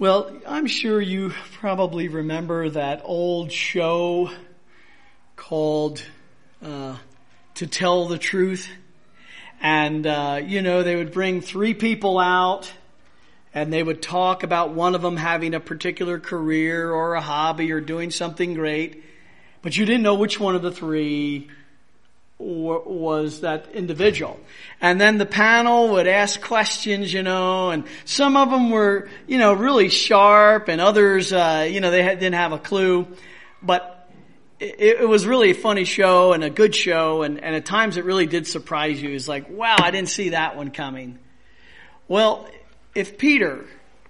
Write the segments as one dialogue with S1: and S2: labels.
S1: Well, I'm sure you probably remember that old show called To Tell the Truth. And, they would bring three people out and they would talk about one of them having a particular career or a hobby or doing something great. But you didn't know which one of the three was that individual. And then the panel would ask questions, and some of them were, really sharp, and others, didn't have a clue. But it was really a funny show and a good show, and at times it really did surprise you. It's like, wow, I didn't see that one coming. Well, if there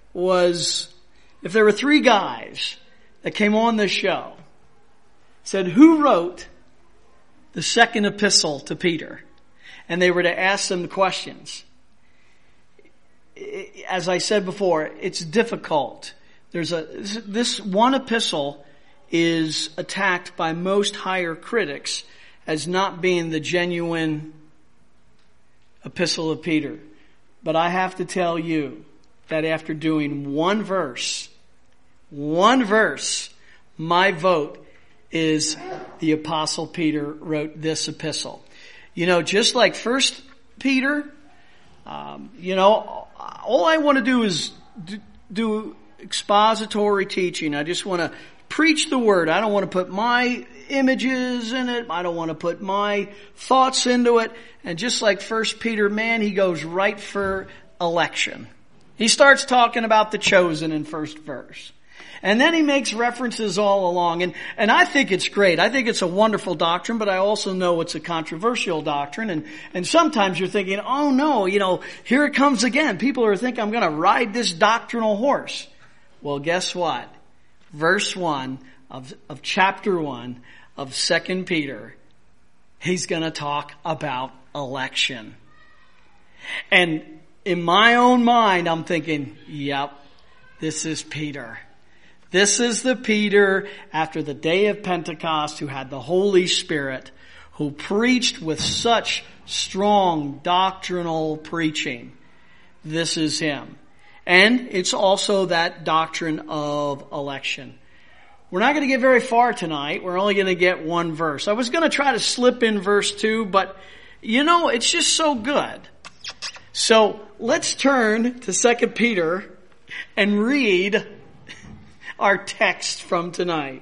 S1: were three guys that came on this show, said, who wrote the second epistle to Peter? And they were to ask them questions. As I said before, it's difficult. This one epistle is attacked by most higher critics as not being the genuine epistle of Peter. But I have to tell you that after doing one verse, my vote is the Apostle Peter wrote this epistle. Just like First Peter, all I want to do is do expository teaching. I just want to preach the word. I don't want to put my images in it. I don't want to put my thoughts into it. And just like First Peter, he goes right for election. He starts talking about the chosen in first verse. And then he makes references all along. And I think it's great. I think it's a wonderful doctrine, but I also know it's a controversial doctrine. And sometimes you're thinking, oh no, here it comes again. People are thinking I'm going to ride this doctrinal horse. Well, guess what? Verse 1 of chapter 1 of 2 Peter, he's going to talk about election. And in my own mind, I'm thinking, yep, this is Peter. This is the Peter after the day of Pentecost who had the Holy Spirit, who preached with such strong doctrinal preaching. This is him. And it's also that doctrine of election. We're not going to get very far tonight. We're only going to get one verse. I was going to try to slip in verse 2, but it's just so good. So let's turn to 2 Peter and read our text from tonight.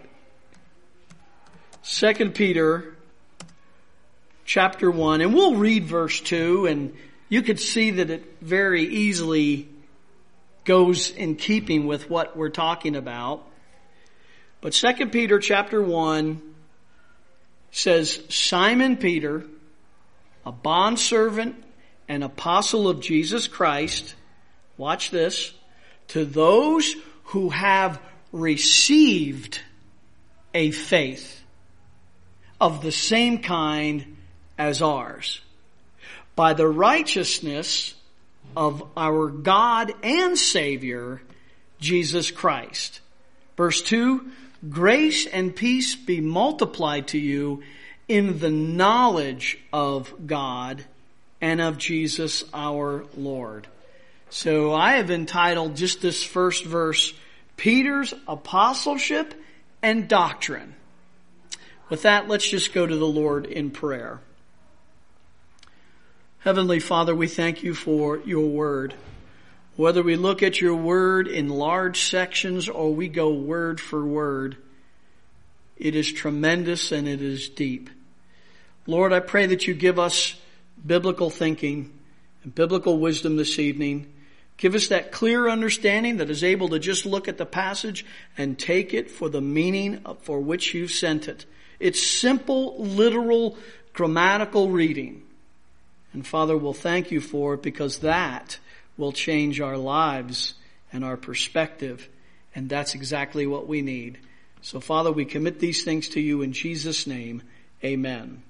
S1: 2 Peter chapter 1, and we'll read verse 2, and you could see that it very easily goes in keeping with what we're talking about. But 2 Peter chapter 1 says, Simon Peter, a bondservant and apostle of Jesus Christ, watch this, to those who have received a faith of the same kind as ours, by the righteousness of our God and Savior, Jesus Christ. Verse 2, grace and peace be multiplied to you in the knowledge of God and of Jesus our Lord. So I have entitled just this first verse, Peter's apostleship and doctrine. With that, let's just go to the Lord in prayer. Heavenly Father, we thank you for your word. Whether we look at your word in large sections or we go word for word, it is tremendous and it is deep. Lord, I pray that you give us biblical thinking and biblical wisdom this evening. Give us that clear understanding that is able to just look at the passage and take it for the meaning for which you've sent it. It's simple, literal, grammatical reading. And Father, we'll thank you for it because that will change our lives and our perspective. And that's exactly what we need. So Father, we commit these things to you in Jesus' name. Amen.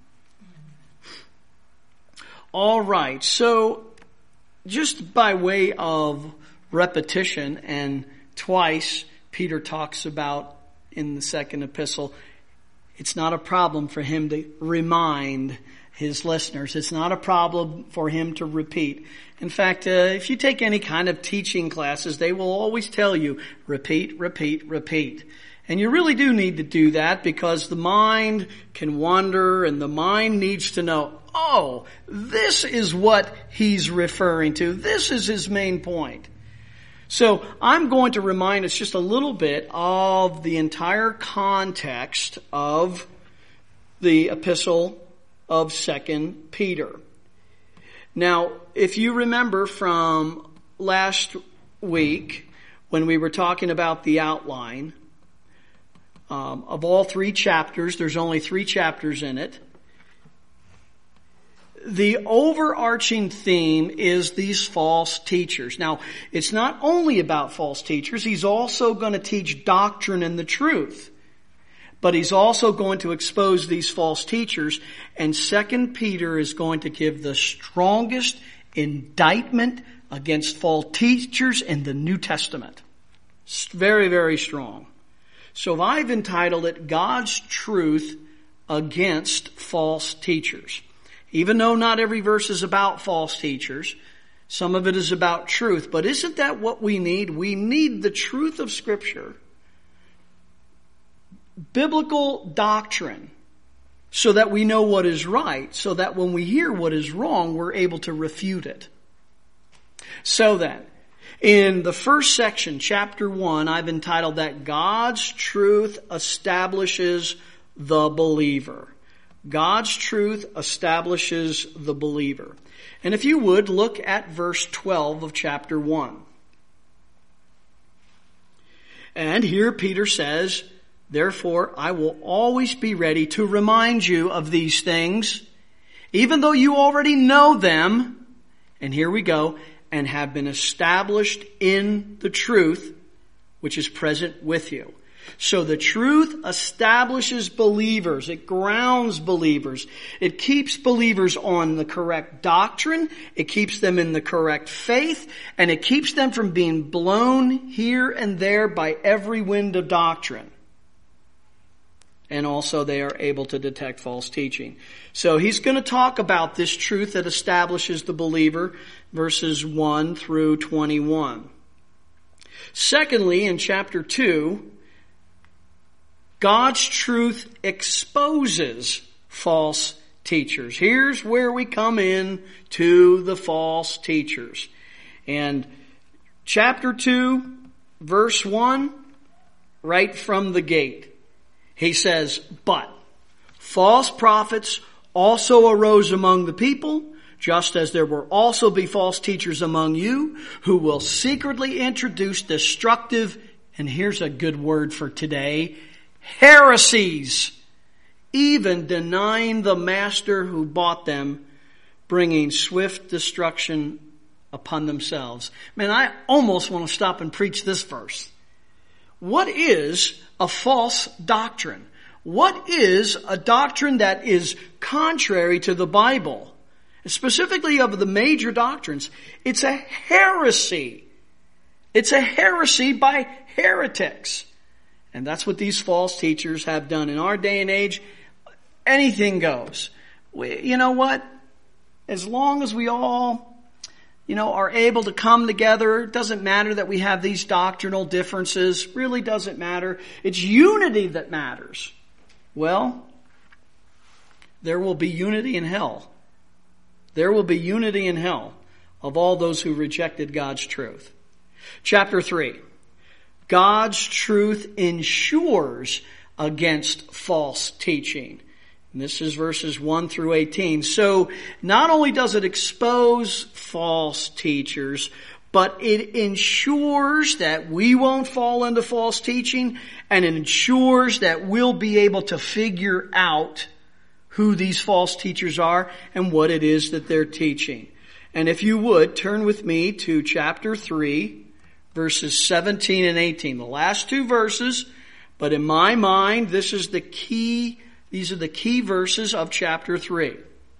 S1: All right. So just by way of repetition, and twice Peter talks about in the second epistle, it's not a problem for him to remind his listeners. It's not a problem for him to repeat. In fact, if you take any kind of teaching classes, they will always tell you, repeat, repeat, repeat. And you really do need to do that because the mind can wander and the mind needs to know, oh, this is what he's referring to. This is his main point. So I'm going to remind us just a little bit of the entire context of the epistle of 2 Peter. Now, if you remember from last week when we were talking about the outline of all 3 chapters, there's only 3 chapters in it. The overarching theme is these false teachers. Now, it's not only about false teachers. He's also going to teach doctrine and the truth. But he's also going to expose these false teachers. And 2 Peter is going to give the strongest indictment against false teachers in the New Testament. It's very, very strong. So I've entitled it God's Truth Against False Teachers. Even though not every verse is about false teachers, some of it is about truth. But isn't that what we need? We need the truth of Scripture. Biblical doctrine, so that we know what is right, so that when we hear what is wrong, we're able to refute it. So then, in the first section, chapter 1, I've entitled that God's Truth Establishes the Believer. God's truth establishes the believer. And if you would, look at verse 12 of chapter 1. And here Peter says, therefore, I will always be ready to remind you of these things, even though you already know them. And here we go, and have been established in the truth, which is present with you. So the truth establishes believers. It grounds believers. It keeps believers on the correct doctrine. It keeps them in the correct faith. And it keeps them from being blown here and there by every wind of doctrine. And also they are able to detect false teaching. So he's going to talk about this truth that establishes the believer, verses 1 through 21. Secondly, in chapter 2, God's truth exposes false teachers. Here's where we come in to the false teachers. And chapter 2, verse 1, right from the gate, he says, but false prophets also arose among the people, just as there will also be false teachers among you, who will secretly introduce destructive, and here's a good word for today, heresies, even denying the master who bought them, bringing swift destruction upon themselves. Man, I almost want to stop and preach this verse. What is a false doctrine? What is a doctrine that is contrary to the Bible? Specifically of the major doctrines. It's a heresy. It's a heresy by heretics. And that's what these false teachers have done. In our day and age, anything goes. You know what? As long as we all, are able to come together, it doesn't matter that we have these doctrinal differences. Really doesn't matter. It's unity that matters. Well, there will be unity in hell. There will be unity in hell of all those who rejected God's truth. Chapter 3. God's truth ensures against false teaching. And this is verses 1 through 18. So not only does it expose false teachers, but it ensures that we won't fall into false teaching, and it ensures that we'll be able to figure out who these false teachers are and what it is that they're teaching. And if you would, turn with me to chapter 3, verses 17 and 18. The last 2 verses, but in my mind, these are the key verses of chapter 3.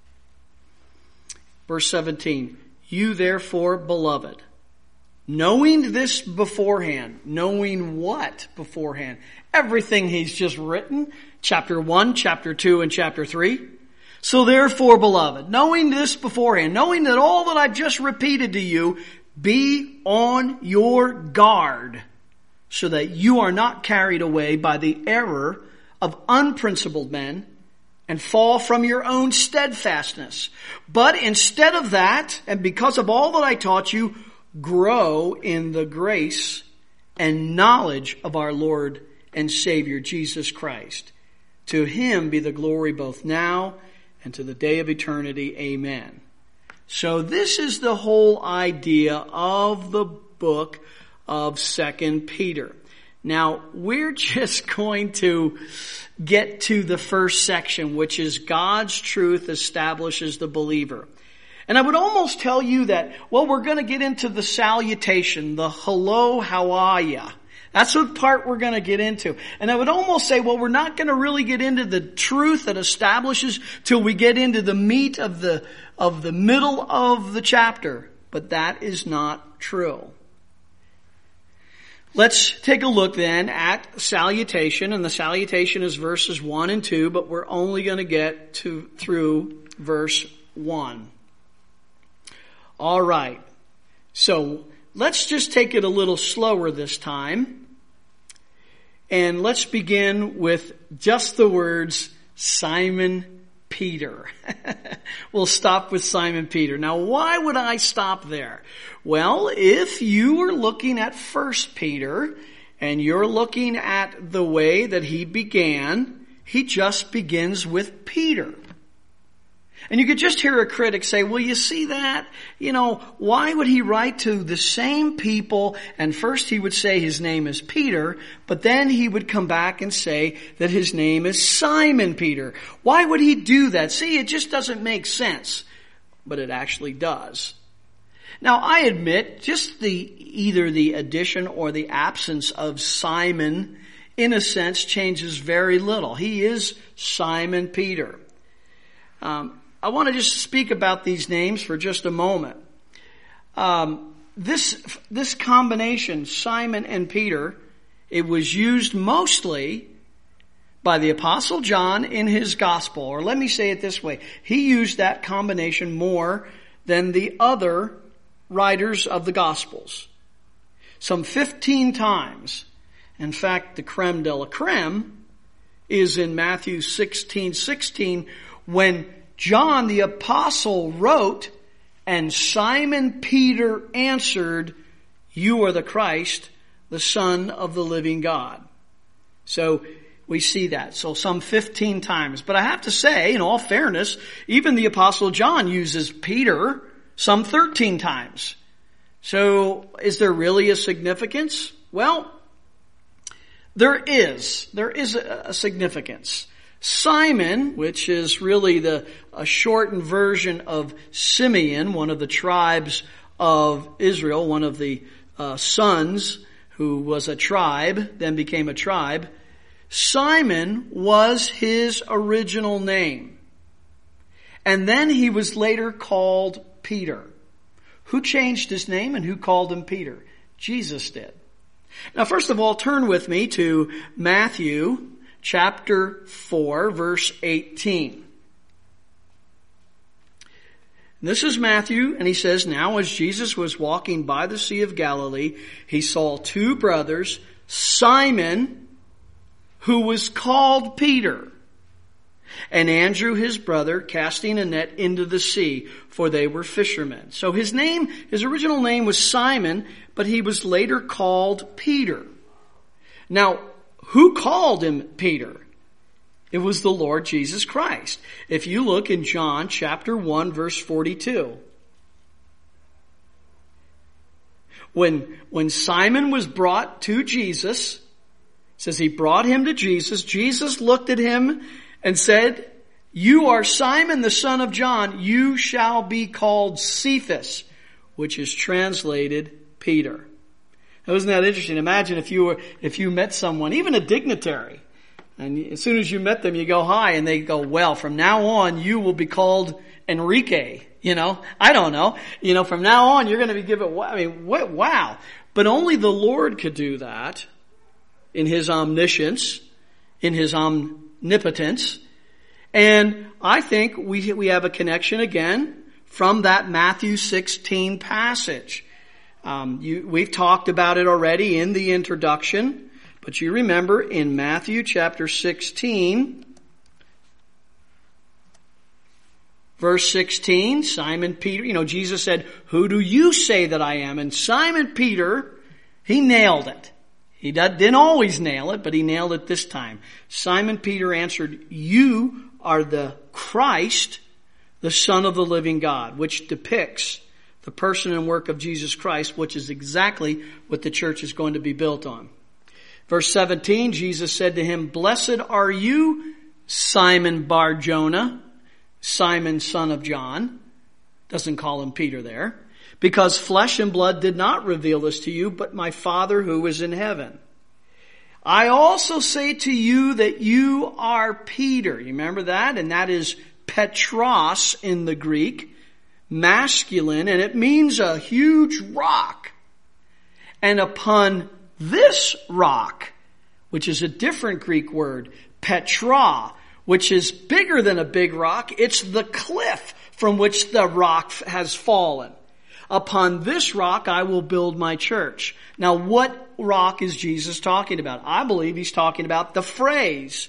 S1: Verse 17, you therefore, beloved, knowing this beforehand, knowing what beforehand? Everything he's just written, chapter 1, chapter 2, and chapter 3. So therefore, beloved, knowing this beforehand, knowing that all that I've just repeated to you, be on your guard, so that you are not carried away by the error of unprincipled men and fall from your own steadfastness. But instead of that, and because of all that I taught you, grow in the grace and knowledge of our Lord and Savior Jesus Christ. To him be the glory both now and to the day of eternity. Amen. So this is the whole idea of the book of 2 Peter. Now, we're just going to get to the first section, which is God's truth establishes the believer. And I would almost tell you that, well, we're going to get into the salutation, the hello, how are ya? That's what part we're going to get into. And I would almost say, well, we're not going to really get into the truth that establishes till we get into the meat of the middle of the chapter. But that is not true. Let's take a look then at salutation, and the salutation is verses 1 and 2, but we're only going to get through verse 1. All right. So let's just take it a little slower this time. And let's begin with just the words Simon Peter. We'll stop with Simon Peter. Now, why would I stop there? Well, if you are looking at 1 Peter and you're looking at the way that he began, he just begins with Peter. And you could just hear a critic say, well, you see that? Why would he write to the same people? And first he would say his name is Peter, but then he would come back and say that his name is Simon Peter. Why would he do that? See, it just doesn't make sense. But it actually does. Now, I admit, just either the addition or the absence of Simon, in a sense, changes very little. He is Simon Peter. I want to just speak about these names for just a moment. This combination, Simon and Peter, it was used mostly by the Apostle John in his gospel. Or let me say it this way. He used that combination more than the other writers of the Gospels. Some 15 times. In fact, the creme de la creme is in Matthew 16:16, when John the apostle wrote, and Simon Peter answered, you are the Christ, the Son of the living God. So we see that. So some 15 times. But I have to say, in all fairness, even the apostle John uses Peter some 13 times. So is there really a significance? Well, there is. There is a significance. Simon, which is really a shortened version of Simeon, one of the tribes of Israel, one of the sons who was a tribe, then became a tribe. Simon was his original name. And then he was later called Peter. Who changed his name and who called him Peter? Jesus did. Now, first of all, turn with me to Matthew chapter 4, verse 18. This is Matthew, and he says, now as Jesus was walking by the Sea of Galilee, he saw two brothers, Simon, who was called Peter, and Andrew his brother, casting a net into the sea, for they were fishermen. So his original name was Simon, but he was later called Peter. Now, who called him Peter? It was the Lord Jesus Christ. If you look in John chapter 1, verse 42. When Simon was brought to Jesus, it says he brought him to Jesus. Jesus looked at him and said, you are Simon the son of John. You shall be called Cephas, which is translated Peter. Isn't that interesting? Imagine if you met someone, even a dignitary, and as soon as you met them, you go hi, and they go, well, from now on, you will be called Enrique. I don't know. From now on, you're going to be given, wow. But only the Lord could do that in his omniscience, in his omnipotence. And I think we have a connection again from that Matthew 16 passage. We've talked about it already in the introduction, but you remember in Matthew chapter 16, verse 16, Simon Peter, Jesus said, "Who do you say that I am?" And Simon Peter, he nailed it. He didn't always nail it, but he nailed it this time. Simon Peter answered, "You are the Christ, the Son of the living God," which depicts the person and work of Jesus Christ, which is exactly what the church is going to be built on. Verse 17, Jesus said to him, "Blessed are you, Simon Bar-Jonah," Simon, son of John. Doesn't call him Peter there. "Because flesh and blood did not reveal this to you, but my Father who is in heaven. I also say to you that you are Peter." You remember that? And that is Petros in the Greek, masculine, and it means a huge rock. "And upon this rock," which is a different Greek word, Petra, which is bigger than a big rock. It's the cliff from which the rock has fallen. "Upon this rock I will build my church." Now, what rock is Jesus talking about? I believe he's talking about the phrase.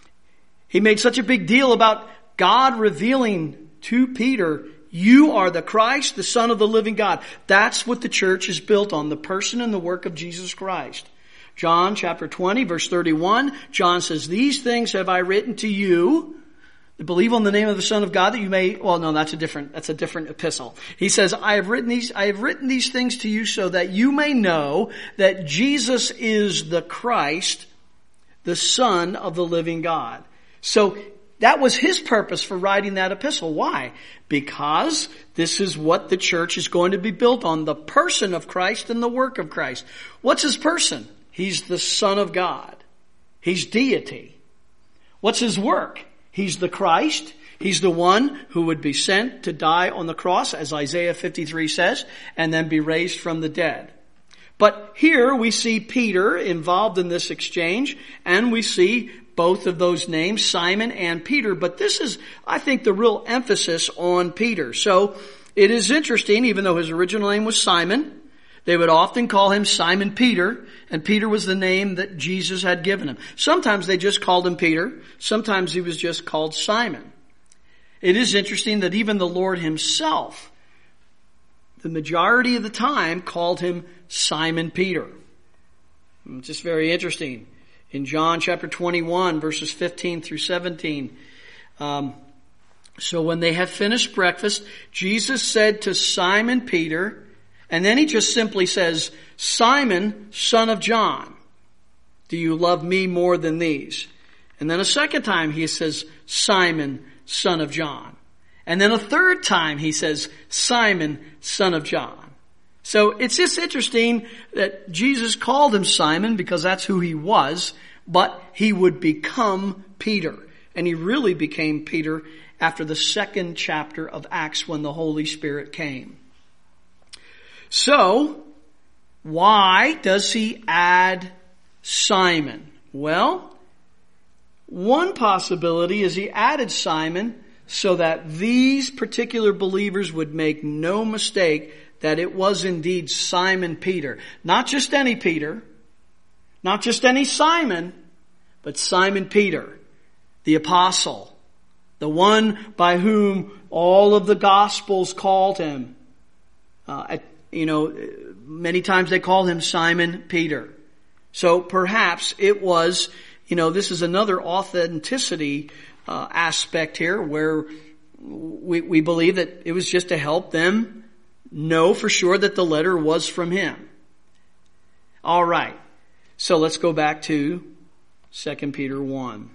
S1: He made such a big deal about God revealing to Peter, "You are the Christ, the Son of the living God." That's what the church is built on, the person and the work of Jesus Christ. John chapter 20, verse 31, John says, "These things have I written to you, to believe on the name of the Son of God, that you may," well, no, that's a different epistle. He says, I have written these things to you so that you may know that Jesus is the Christ, the Son of the living God. So that was his purpose for writing that epistle. Why? Because this is what the church is going to be built on, the person of Christ and the work of Christ. What's his person? He's the Son of God. He's deity. What's his work? He's the Christ. He's the one who would be sent to die on the cross, as Isaiah 53 says, and then be raised from the dead. But here we see Peter involved in this exchange, and we see both of those names, Simon and Peter. But this is, I think, the real emphasis on Peter. So it is interesting, even though his original name was Simon, they would often call him Simon Peter, and Peter was the name that Jesus had given him. Sometimes they just called him Peter. Sometimes he was just called Simon. It is interesting that even the Lord himself, the majority of the time, called him Simon Peter. It's just very interesting. In John chapter 21, verses 15 through 17, so when they had finished breakfast, Jesus said to Simon Peter, and then he just simply says, "Simon, son of John, do you love me more than these?" And then a second time he says, "Simon, son of John." And then a third time he says, "Simon, son of John." So it's just interesting that Jesus called him Simon because that's who he was, but he would become Peter. And he really became Peter after the second chapter of Acts when the Holy Spirit came. So, why does he add Simon? Well, one possibility is he added Simon so that these particular believers would make no mistake that it was indeed Simon Peter. Not just any Peter, not just any Simon, but Simon Peter, the apostle, the one by whom all of the Gospels called him. Many times they called him Simon Peter. So perhaps it was, this is another authenticity aspect here where we believe that it was just to help them know for sure that the letter was from him. All right. So let's go back to 2 Peter 1.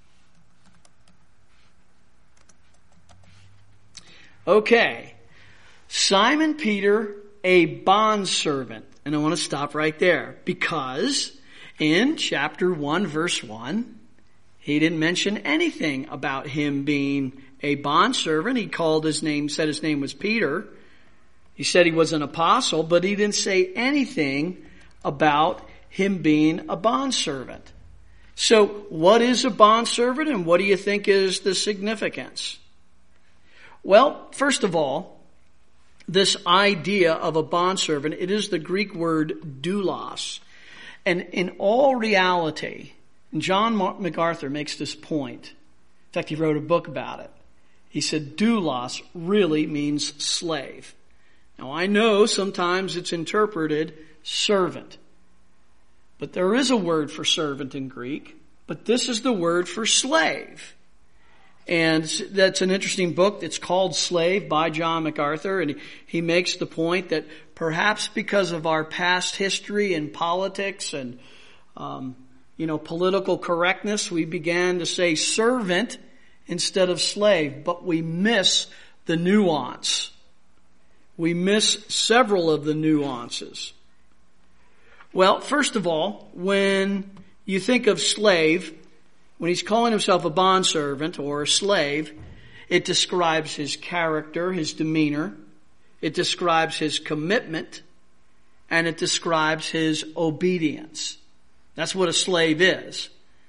S1: Okay. Simon Peter, a bondservant. And I want to stop right there because in chapter 1, verse 1, he didn't mention anything about him being a bondservant. He said his name was Peter. He said he was an apostle, but he didn't say anything about him being a bondservant. So what is a bondservant, and what do you think is the significance? Well, first of all, this idea of a bondservant, it is the Greek word doulos. And in all reality, and John MacArthur makes this point. In fact, he wrote a book about it. He said doulos really means slave. Now, I know sometimes it's interpreted servant. But there is a word for servant in Greek, but this is the word for slave. And that's an interesting book. It's called Slave by John MacArthur, and he makes the point that perhaps because of our past history in politics and, political correctness, we began to say servant instead of slave, but we miss the nuance. We miss several of the nuances. Well, first of all, when you think of slave, when he's calling himself a bondservant or a slave, it describes his character, his demeanor. It describes his commitment, and it describes his obedience. That's what a slave is.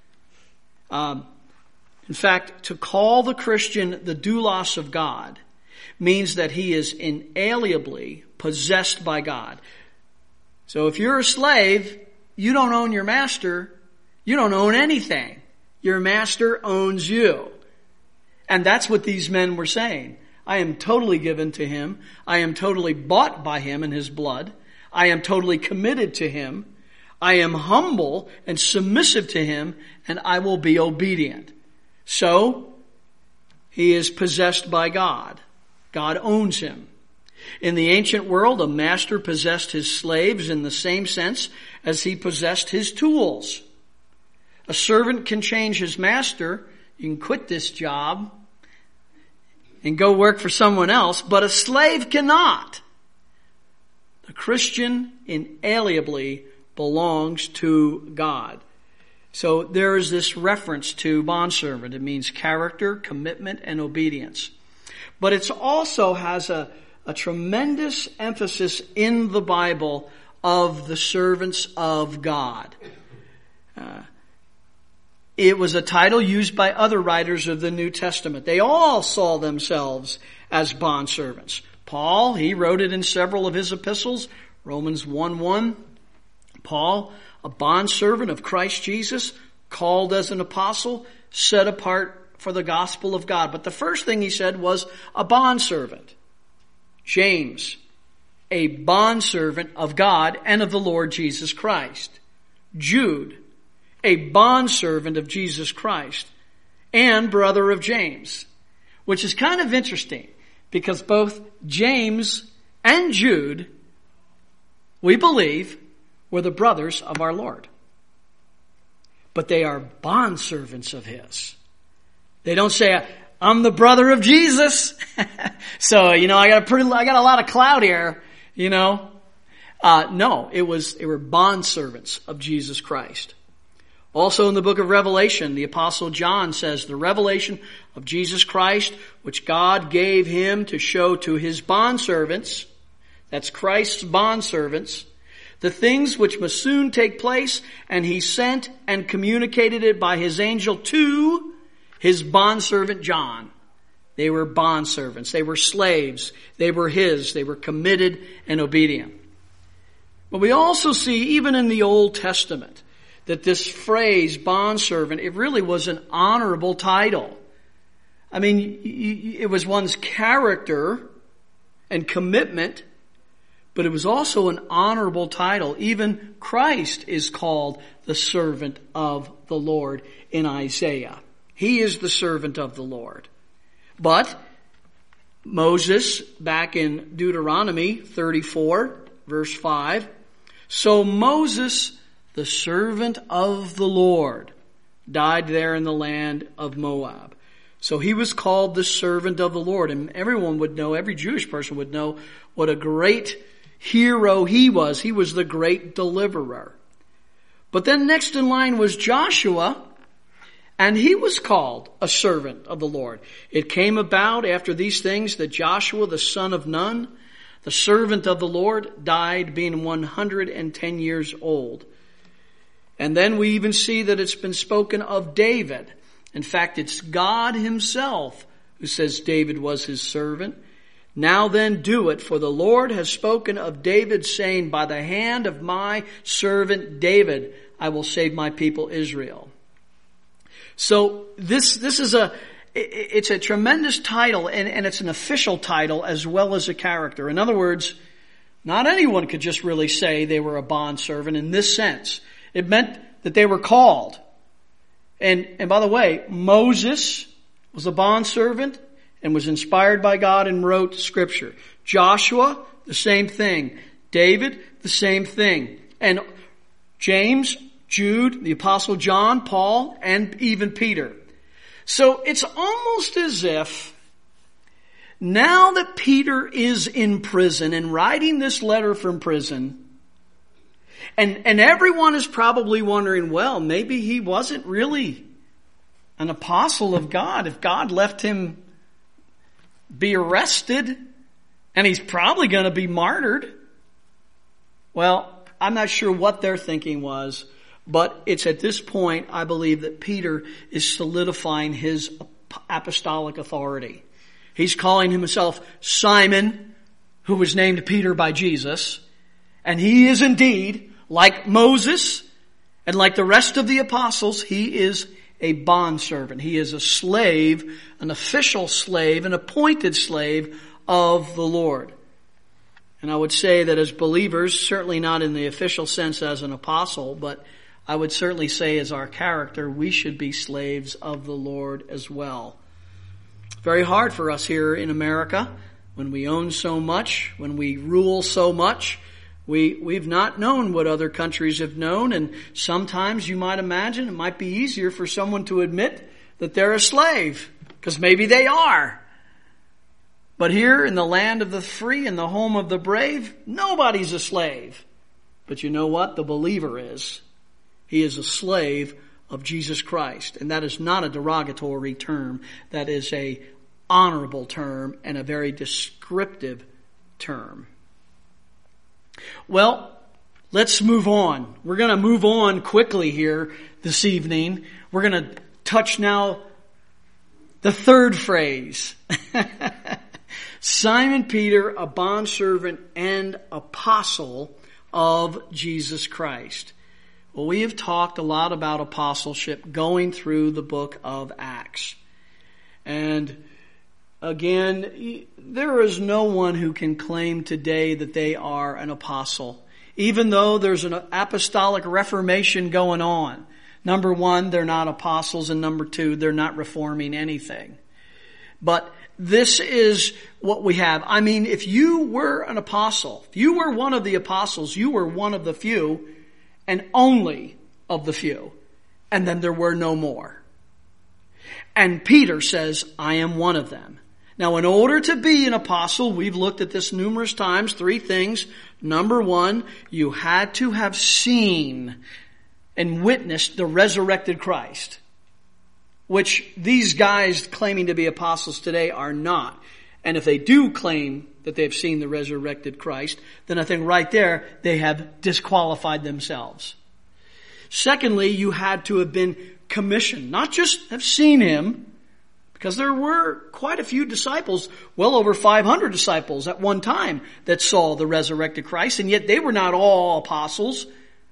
S1: In fact, to call the Christian the doulos of God means that he is inalienably possessed by God. So if you're a slave, you don't own your master. You don't own anything. Your master owns you. And that's what these men were saying. I am totally given to him. I am totally bought by him in his blood. I am totally committed to him. I am humble and submissive to him, and I will be obedient. So, he is possessed by God. God owns him. In the ancient world, a master possessed his slaves in the same sense as he possessed his tools. A servant can change his master. You can quit this job and go work for someone else, but a slave cannot. The Christian inalienably belongs to God. So there is this reference to bondservant. It means character, commitment, and obedience. But it also has a tremendous emphasis in the Bible of the servants of God. It was a title used by other writers of the New Testament. They all saw themselves as bondservants. Paul, he wrote it in several of his epistles. Romans 1:1. Paul, a bondservant of Christ Jesus, called as an apostle, set apart for the gospel of God. But the first thing he said was a bondservant. James, a bondservant of God and of the Lord Jesus Christ. Jude, a bondservant of Jesus Christ and brother of James, which is kind of interesting because both James and Jude, we believe, were the brothers of our Lord. But they are bondservants of his. They don't say, I'm the brother of Jesus. So, I got a lot of clout here, No, they were bondservants of Jesus Christ. Also in the book of Revelation, the apostle John says, the revelation of Jesus Christ, which God gave him to show to his bondservants, that's Christ's bondservants, the things which must soon take place, and he sent and communicated it by his angel to his bondservant John. They were bondservants. They were slaves. They were his. They were committed and obedient. But we also see, even in the Old Testament, that this phrase, bondservant, it really was an honorable title. I mean, it was one's character and commitment, but it was also an honorable title. Even Christ is called the servant of the Lord in Isaiah. He is the servant of the Lord. But Moses, back in Deuteronomy 34, verse 5, so Moses, the servant of the Lord, died there in the land of Moab. So he was called the servant of the Lord. And everyone would know, every Jewish person would know what a great hero he was. He was the great deliverer. But then next in line was Joshua, and he was called a servant of the Lord. It came about after these things that Joshua, the son of Nun, the servant of the Lord, died being 110 years old. And then we even see that it's been spoken of David. In fact, it's God himself who says David was his servant. Now then do it, for the Lord has spoken of David, saying, by the hand of my servant David, I will save my people Israel. So this is it's a tremendous title, and it's an official title as well as a character. In other words, not anyone could just really say they were a bondservant in this sense. It meant that they were called. And by the way, Moses was a bondservant and was inspired by God and wrote Scripture. Joshua, the same thing. David, the same thing. And James, Jude, the Apostle John, Paul, and even Peter. So it's almost as if now that Peter is in prison and writing this letter from prison, and everyone is probably wondering, well, maybe he wasn't really an apostle of God if God left him be arrested and he's probably going to be martyred. Well, I'm not sure what their thinking was, but it's at this point, I believe, that Peter is solidifying his apostolic authority. He's calling himself Simon, who was named Peter by Jesus, and he is indeed, like Moses and like the rest of the apostles, he is a bondservant. He is a slave, an official slave, an appointed slave of the Lord. And I would say that as believers, certainly not in the official sense as an apostle, but I would certainly say as our character, we should be slaves of the Lord as well. Very hard for us here in America when we own so much, when we rule so much. We've not known what other countries have known, and sometimes you might imagine it might be easier for someone to admit that they're a slave, because maybe they are. But here in the land of the free and the home of the brave, nobody's a slave. But you know what? The believer is. He is a slave of Jesus Christ. And that is not a derogatory term. That is a honorable term and a very descriptive term. Well, let's move on. We're going to move on quickly here this evening. We're going to touch now the third phrase. Simon Peter, a bondservant and apostle of Jesus Christ. Well, we have talked a lot about apostleship going through the book of Acts. And again, there is no one who can claim today that they are an apostle, even though there's an apostolic reformation going on. Number one, they're not apostles, and number two, they're not reforming anything. But this is what we have. I mean, if you were an apostle, if you were one of the apostles, you were one of the few and only of the few. And then there were no more. And Peter says, I am one of them. Now, in order to be an apostle, we've looked at this numerous times, three things. Number one, you had to have seen and witnessed the resurrected Christ, which these guys claiming to be apostles today are not. And if they do claim that they've seen the resurrected Christ, then I think right there they have disqualified themselves. Secondly, you had to have been commissioned, not just have seen him, because there were quite a few disciples, well over 500 disciples at one time that saw the resurrected Christ, and yet they were not all apostles,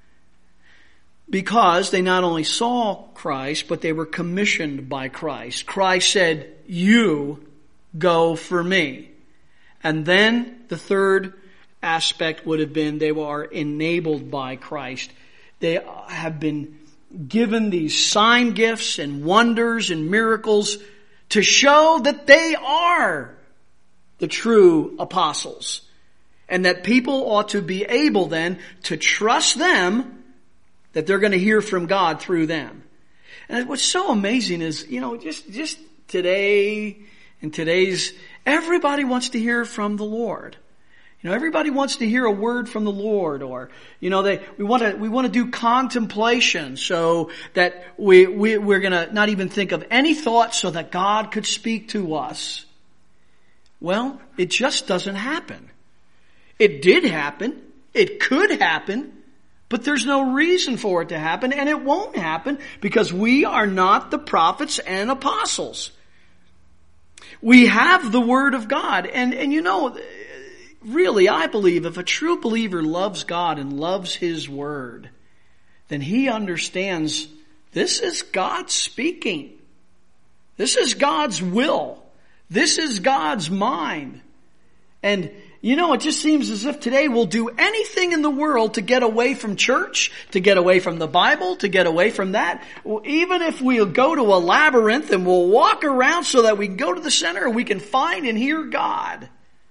S1: because they not only saw Christ, but they were commissioned by Christ. Christ said, you go for me. And then the third aspect would have been they were enabled by Christ. They have been given these sign gifts and wonders and miracles to show that they are the true apostles. And that people ought to be able then to trust them, that they're going to hear from God through them. And what's so amazing is, just today, in today's, everybody wants to hear from the Lord. Everybody wants to hear a word from the Lord, or, we want to do contemplation so that we're going to not even think of any thoughts so that God could speak to us. Well, it just doesn't happen. It did happen. It could happen. But there's no reason for it to happen, and it won't happen because we are not the prophets and apostles. We have the Word of God. And you know, really, I believe if a true believer loves God and loves His Word, then he understands this is God speaking. This is God's will. This is God's mind. And you know, it just seems as if today we'll do anything in the world to get away from church, to get away from the Bible, to get away from that. Even if we'll go to a labyrinth and we'll walk around so that we can go to the center and we can find and hear God.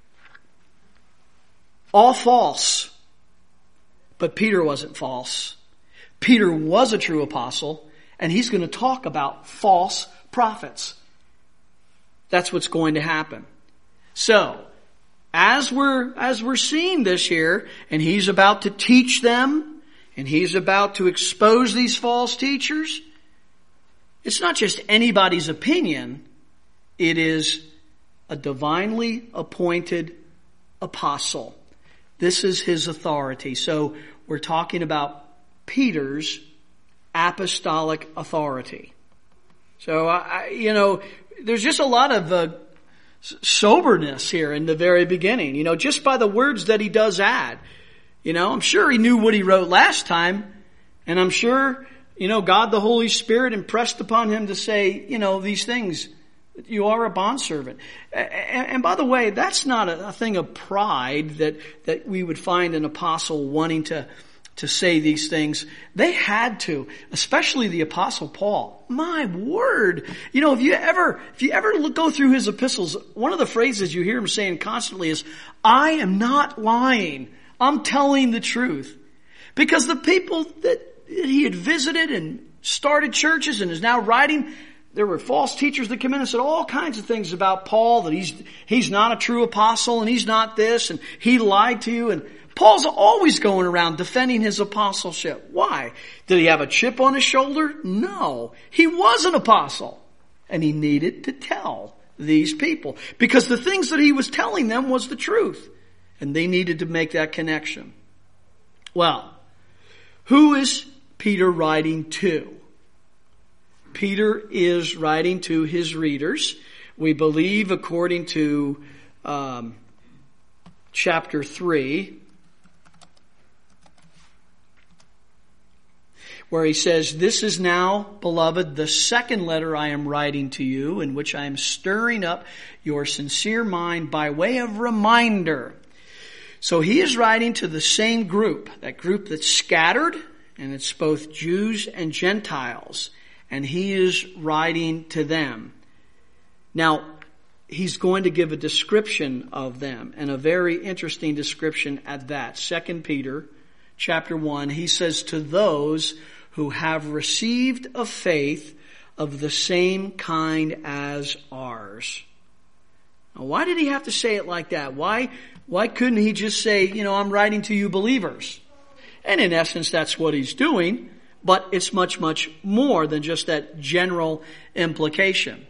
S1: All false. But Peter wasn't false. Peter was a true apostle, and he's going to talk about false prophets. That's what's going to happen. So, as we're seeing this here, and he's about to teach them, and he's about to expose these false teachers, it's not just anybody's opinion. It is a divinely appointed apostle. This is his authority. So we're talking about Peter's apostolic authority. So, there's just a lot of soberness here in the very beginning, just by the words that he does add. I'm sure he knew what he wrote last time, and I'm sure, God the Holy Spirit impressed upon him to say, these things. You are a bondservant. And by the way, that's not a thing of pride that we would find an apostle wanting to say these things. They had to, especially the apostle Paul. My word. If you ever go through his epistles, one of the phrases you hear him saying constantly is, I am not lying. I'm telling the truth. Because the people that he had visited and started churches and is now writing, there were false teachers that came in and said all kinds of things about Paul, that he's not a true apostle and he's not this and he lied to you. And Paul's always going around defending his apostleship. Why? Did he have a chip on his shoulder? No. He was an apostle. And he needed to tell these people. Because the things that he was telling them was the truth. And they needed to make that connection. Well, who is Peter writing to? Peter is writing to his readers. We believe according to chapter 3, where he says, this is now, beloved, the second letter I am writing to you, in which I am stirring up your sincere mind by way of reminder. So he is writing to the same group, that group that's scattered, and it's both Jews and Gentiles. And he is writing to them. Now, he's going to give a description of them, and a very interesting description at that. 2 Peter chapter 1, he says, to those who have received a faith of the same kind as ours. Now, why did he have to say it like that? Why couldn't he just say, I'm writing to you believers? And in essence, that's what he's doing. But it's much, much more than just that general implication.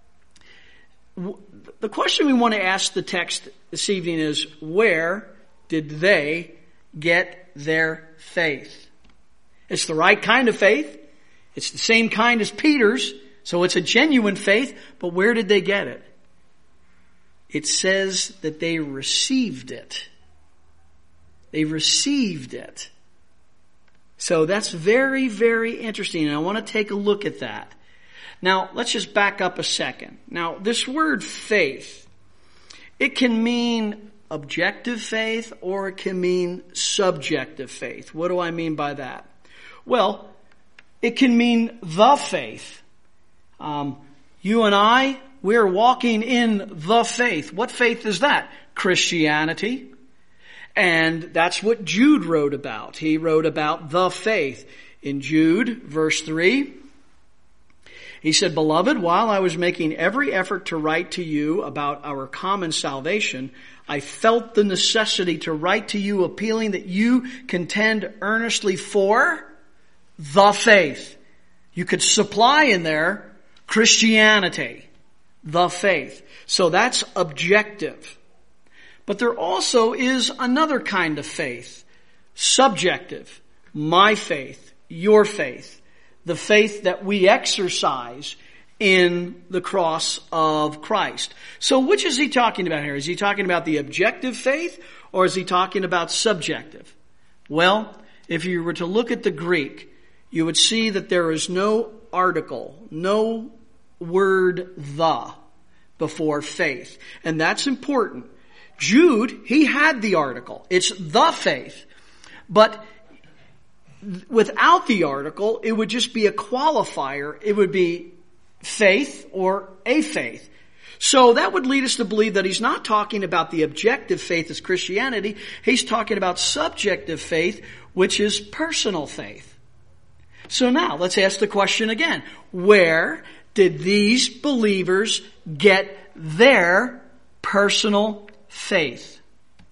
S1: The question we want to ask the text this evening is, where did they get their faith? It's the right kind of faith. It's the same kind as Peter's, so it's a genuine faith, but where did they get it? It says that they received it. They received it. So that's very, very interesting, and I want to take a look at that. Now, let's just back up a second. Now, this word faith, it can mean objective faith or it can mean subjective faith. What do I mean by that? Well, it can mean the faith. You and I, we're walking in the faith. What faith is that? Christianity. And that's what Jude wrote about. He wrote about the faith. In Jude, verse 3, he said, Beloved, while I was making every effort to write to you about our common salvation, I felt the necessity to write to you appealing that you contend earnestly for the faith. You could supply in there Christianity, the faith. So that's objective. But there also is another kind of faith, subjective. my faith, your faith, the faith that we exercise in the cross of Christ. So which is he talking about here? Is he talking about the objective faith, or is he talking about subjective? Well, if you were to look at the Greek, you would see that there is no article, no word the before faith. And that's important. Jude, he had the article. It's the faith. But without the article, it would just be a qualifier. It would be faith or a faith. So that would lead us to believe that he's not talking about the objective faith as Christianity. He's talking about subjective faith, which is personal faith. So now, let's ask the question again. Where did these believers get their personal faith?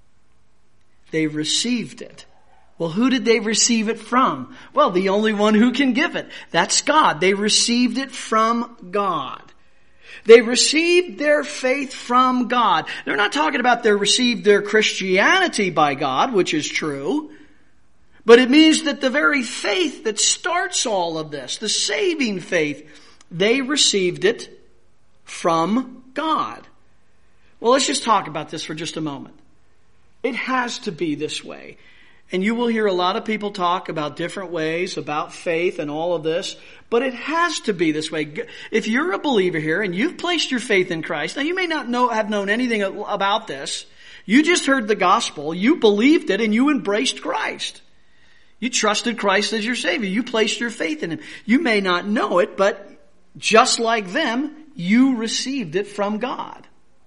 S1: They received it. Well, who did they receive it from? Well, the only one who can give it. That's God. They received it from God. They received their faith from God. They're not talking about they received their Christianity by God, which is true. But it means that the very faith that starts all of this, the saving faith, they received it from God. Well, let's just talk about this for just a moment. It has to be this way. And you will hear a lot of people talk about different ways about faith and all of this, but it has to be this way. If you're a believer here and you've placed your faith in Christ, now you may not have known anything about this. You just heard the gospel, you believed it, and you embraced Christ. You trusted Christ as your Savior. You placed your faith in Him. You may not know it, but just like them, you received it from God.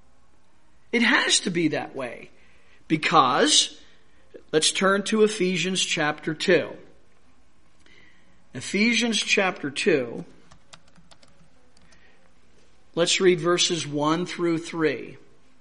S1: It has to be that way because, let's turn to Ephesians chapter 2. Ephesians chapter 2. Let's read verses 1 through 3. It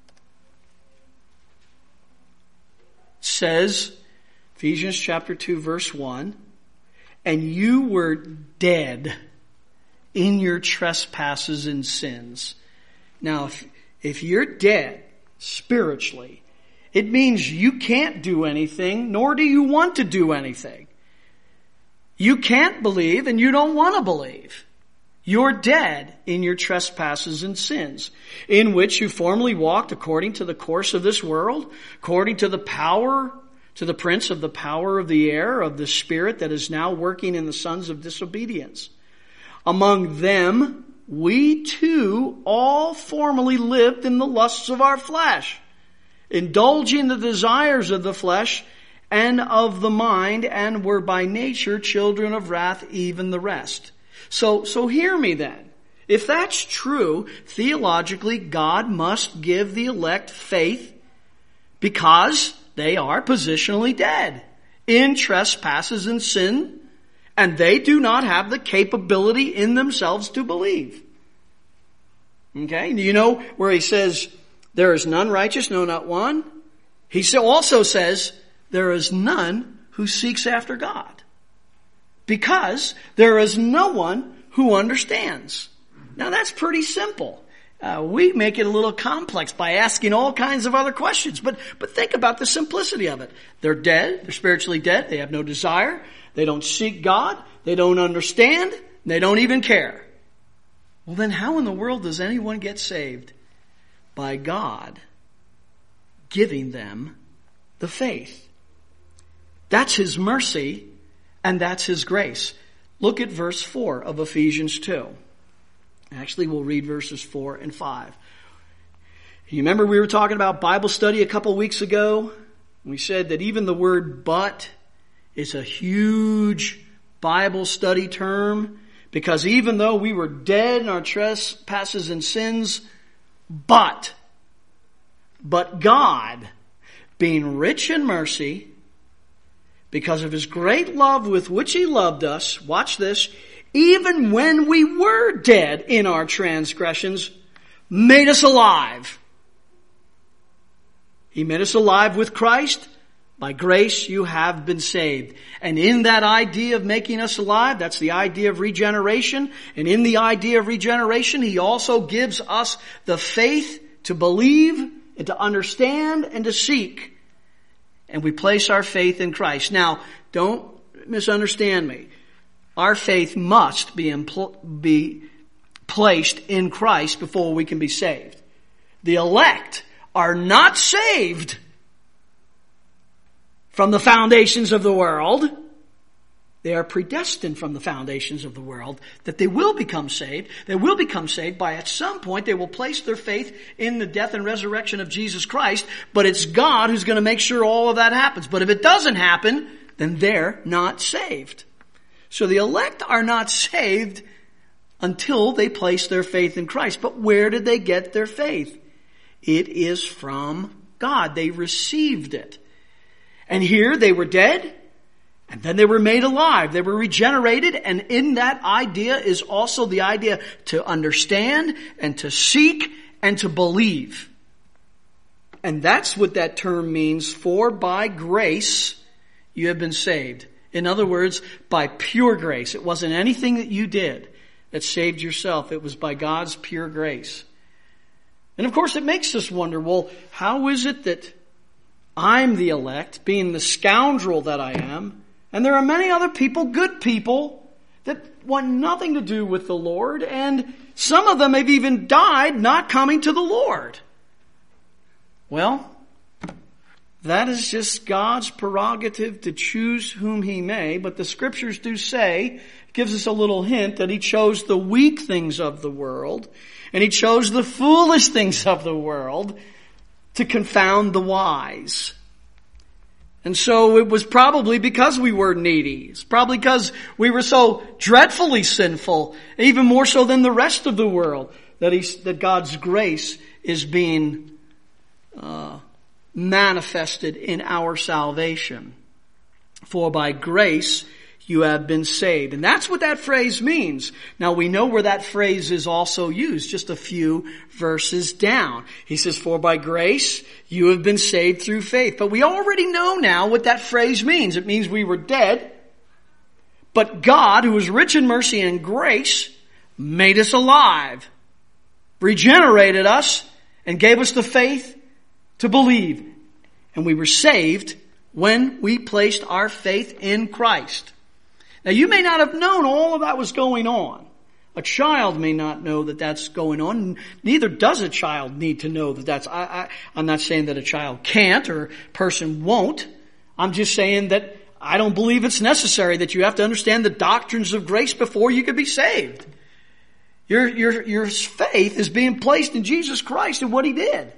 S1: says, Ephesians chapter 2 verse 1, and you were dead in your trespasses and sins. Now, if you're dead spiritually, it means you can't do anything, nor do you want to do anything. You can't believe and you don't want to believe. You're dead in your trespasses and sins, in which you formerly walked according to the course of this world, according to the prince of the power of the air, of the spirit that is now working in the sons of disobedience. Among them, we too all formerly lived in the lusts of our flesh, indulging the desires of the flesh and of the mind, and were by nature children of wrath, even the rest. So hear me then. If that's true, theologically, God must give the elect faith because they are positionally dead in trespasses and sin, and they do not have the capability in themselves to believe. Okay? You know where he says, there is none righteous, no, not one? He also says, there is none who seeks after God. Because there is no one who understands. Now that's pretty simple. We make it a little complex by asking all kinds of other questions. But think about the simplicity of it. They're dead. They're spiritually dead. They have no desire. They don't seek God. They don't understand. They don't even care. Well, then how in the world does anyone get saved? By God giving them the faith. That's His mercy and that's His grace. Look at verse 4 of Ephesians 2. Actually, we'll read verses 4 and 5. You remember we were talking about Bible study a couple weeks ago? We said that even the word but is a huge Bible study term, because even though we were dead in our trespasses and sins, but God, being rich in mercy, because of His great love with which He loved us, watch this, even when we were dead in our transgressions, made us alive. He made us alive with Christ. By grace you have been saved. And in that idea of making us alive, that's the idea of regeneration. And in the idea of regeneration, He also gives us the faith to believe and to understand and to seek. And we place our faith in Christ. Now, don't misunderstand me. Our faith must be placed in Christ before we can be saved. The elect are not saved from the foundations of the world. They are predestined from the foundations of the world that they will become saved. They will become saved by at some point they will place their faith in the death and resurrection of Jesus Christ. But it's God who's going to make sure all of that happens. But if it doesn't happen, then they're not saved. So the elect are not saved until they place their faith in Christ. But where did they get their faith? It is from God. They received it. And here they were dead. And then they were made alive. They were regenerated. And in that idea is also the idea to understand and to seek and to believe. And that's what that term means. For by grace you have been saved. In other words, by pure grace. It wasn't anything that you did that saved yourself. It was by God's pure grace. And of course it makes us wonder, well, how is it that I'm the elect, being the scoundrel that I am, and there are many other people, good people, that want nothing to do with the Lord, and some of them have even died not coming to the Lord? Well, that is just God's prerogative to choose whom He may, but the Scriptures do say, gives us a little hint that He chose the weak things of the world, and He chose the foolish things of the world to confound the wise. And so it was probably because we were needy. It's probably because we were so dreadfully sinful, even more so than the rest of the world, that God's grace is being manifested in our salvation. For by grace you have been saved. And that's what that phrase means. Now we know where that phrase is also used, just a few verses down. He says, for by grace you have been saved through faith. But we already know now what that phrase means. It means we were dead, but God, who is rich in mercy and grace, made us alive, regenerated us, and gave us the faith to believe. And we were saved when we placed our faith in Christ. Now you may not have known all of that was going on. A child may not know that that's going on. Neither does a child need to know that that's... I'm not saying that a child can't or a person won't. I'm just saying that I don't believe it's necessary that you have to understand the doctrines of grace before you can be saved. Your faith is being placed in Jesus Christ and what He did.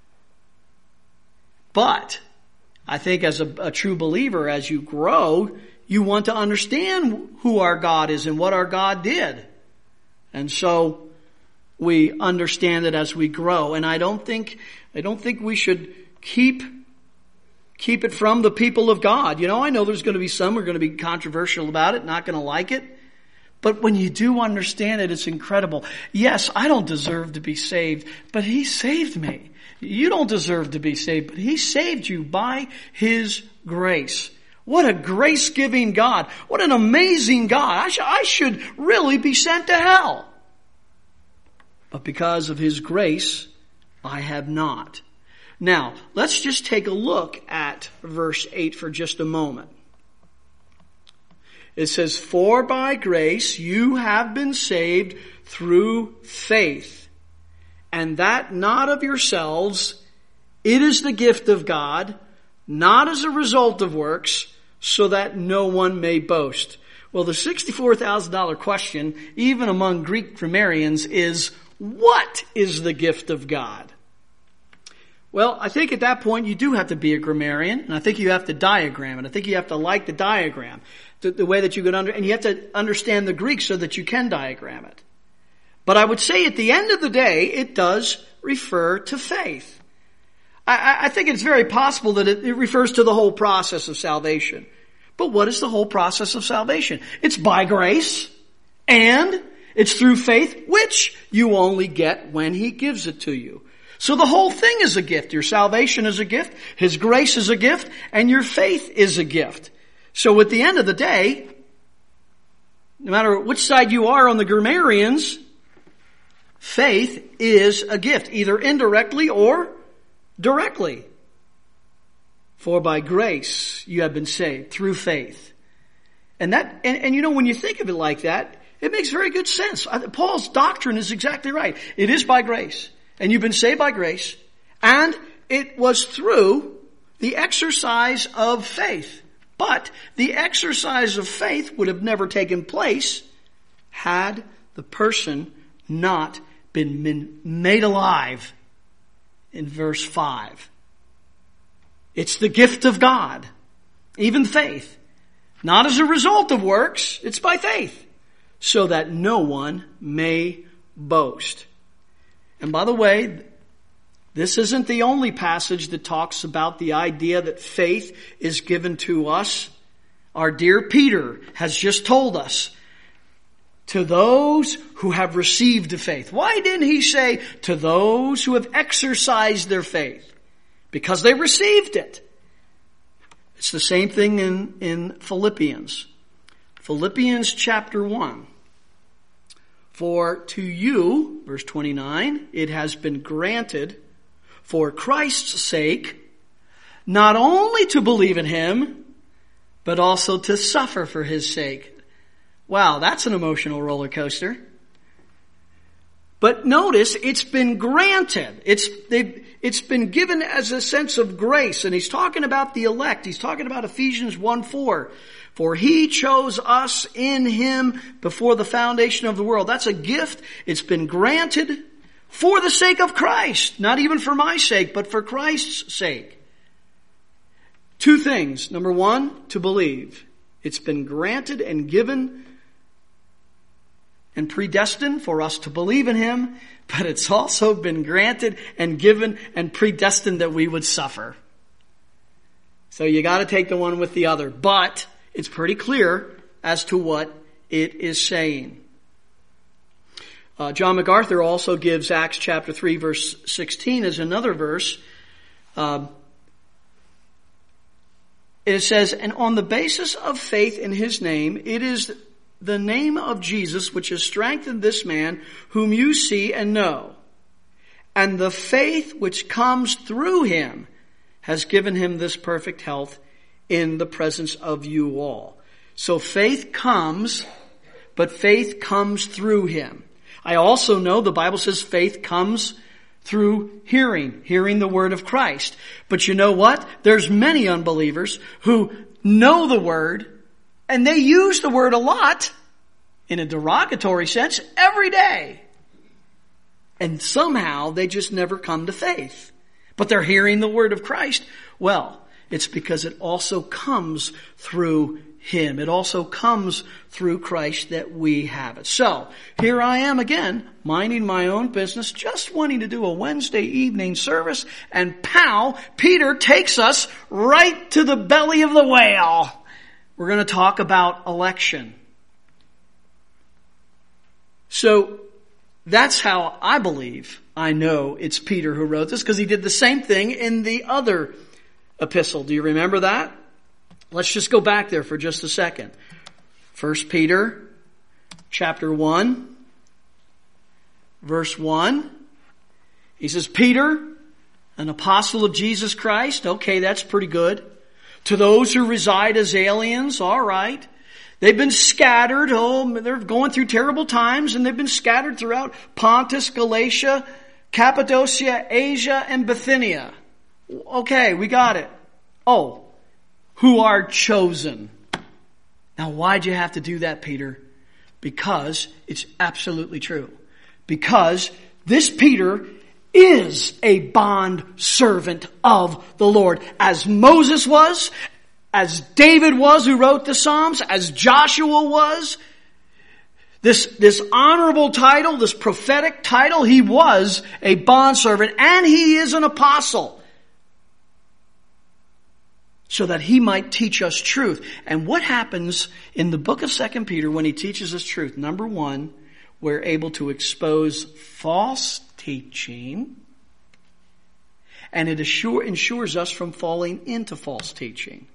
S1: But I think as a true believer, as you grow, you want to understand who our God is and what our God did. And so we understand it as we grow. And I don't think we should keep it from the people of God. You know, I know there's going to be some who are going to be controversial about it, not going to like it. But when you do understand it, it's incredible. Yes, I don't deserve to be saved, but He saved me. You don't deserve to be saved, but He saved you by His grace. What a grace-giving God. What an amazing God. I should really be sent to hell. But because of His grace, I have not. Now, let's just take a look at verse 8 for just a moment. It says, for by grace you have been saved through faith, and that not of yourselves, it is the gift of God, not as a result of works, so that no one may boast. Well, the $64,000 question, even among Greek grammarians, is, what is the gift of God? Well, I think at that point you do have to be a grammarian, and I think you have to diagram it. I think you have to like the diagram, the way that you could and you have to understand the Greek so that you can diagram it. But I would say at the end of the day, it does refer to faith. I think it's very possible that it refers to the whole process of salvation. But what is the whole process of salvation? It's by grace, and it's through faith, which you only get when He gives it to you. So the whole thing is a gift. Your salvation is a gift, His grace is a gift, and your faith is a gift. So at the end of the day, no matter which side you are on the grammarians, faith is a gift, either indirectly or directly. For by grace you have been saved through faith. And when you think of it like that, it makes very good sense. Paul's doctrine is exactly right. It is by grace. And you've been saved by grace. And it was through the exercise of faith. But the exercise of faith would have never taken place had the person not been made alive in verse 5. It's the gift of God, even faith. Not as a result of works, it's by faith, so that no one may boast. And by the way, this isn't the only passage that talks about the idea that faith is given to us. Our dear Peter has just told us, to those who have received the faith. Why didn't he say, to those who have exercised their faith? Because they received it. It's the same thing in Philippians. Philippians chapter 1. For to you, verse 29, it has been granted for Christ's sake, not only to believe in him, but also to suffer for his sake. Wow, that's an emotional roller coaster. But notice, it's been granted. It's been given as a sense of grace. And he's talking about the elect. He's talking about Ephesians 1:4. For he chose us in him before the foundation of the world. That's a gift. It's been granted for the sake of Christ. Not even for my sake, but for Christ's sake. Two things. Number one, to believe. It's been granted and given and predestined for us to believe in him, but it's also been granted and given and predestined that we would suffer. So you got to take the one with the other, but it's pretty clear as to what it is saying. John MacArthur also gives Acts chapter 3 verse 16 as another verse. It says, and on the basis of faith in his name, it is the name of Jesus which has strengthened this man whom you see and know. And the faith which comes through him has given him this perfect health in the presence of you all. So faith comes, but faith comes through him. I also know the Bible says faith comes through hearing the word of Christ. But you know what? There's many unbelievers who know the word, and they use the word a lot, in a derogatory sense, every day. And somehow they just never come to faith. But they're hearing the word of Christ. Well, it's because it also comes through him. It also comes through Christ that we have it. So, here I am again, minding my own business, just wanting to do a Wednesday evening service, and pow, Peter takes us right to the belly of the whale. We're going to talk about election. So, that's how I believe, I know it's Peter who wrote this, because he did the same thing in the other epistle. Do you remember that? Let's just go back there for just a second. 1 Peter chapter 1, verse 1. He says, Peter, an apostle of Jesus Christ. Okay, that's pretty good. To those who reside as aliens, all right. They've been scattered. They're going through terrible times, and they've been scattered throughout Pontus, Galatia, Cappadocia, Asia, and Bithynia. Okay, we got it. Oh, who are chosen. Now, why'd you have to do that, Peter? Because it's absolutely true. Because this Peter is a bond servant of the Lord. As Moses was, as David was who wrote the Psalms, as Joshua was, this honorable title, this prophetic title, he was a bondservant, and he is an apostle, so that he might teach us truth. And what happens in the book of 2 Peter when he teaches us truth? Number one, we're able to expose false teaching, and it ensures us from falling into false teaching.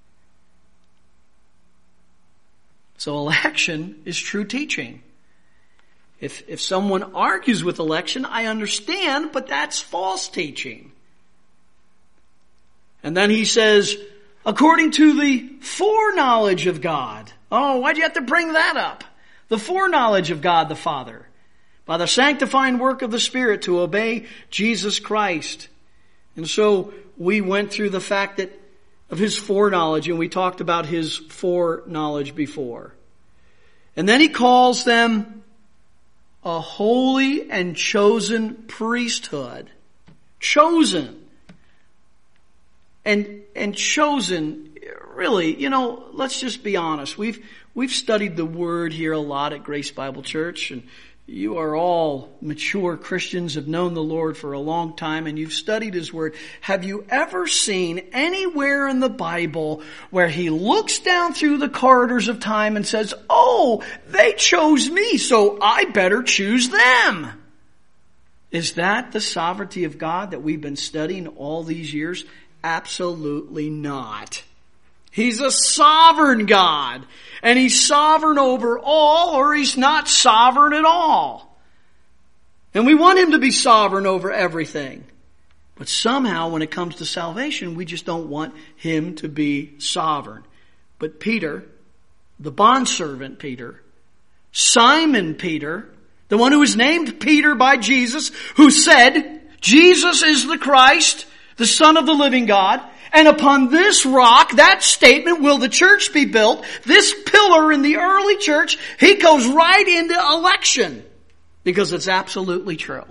S1: So election is true teaching. If someone argues with election, I understand, but that's false teaching. And then he says, according to the foreknowledge of God. Oh, why'd you have to bring that up? The foreknowledge of God the Father by the sanctifying work of the Spirit to obey Jesus Christ. And so we went through the fact that of his foreknowledge, and we talked about his foreknowledge before. And then he calls them a holy and chosen priesthood. Chosen. And chosen, really, let's just be honest. We've studied the word here a lot at Grace Bible Church, and you are all mature Christians, have known the Lord for a long time, and you've studied his word. Have you ever seen anywhere in the Bible where he looks down through the corridors of time and says, oh, they chose me, so I better choose them? Is that the sovereignty of God that we've been studying all these years? Absolutely not. He's a sovereign God. And he's sovereign over all, or he's not sovereign at all. And we want him to be sovereign over everything. But somehow when it comes to salvation, we just don't want him to be sovereign. But Peter, the bondservant Peter, Simon Peter, the one who was named Peter by Jesus, who said, Jesus is the Christ, the Son of the living God, and upon this rock, that statement, will the church be built, this pillar in the early church, he goes right into election. Because it's absolutely true.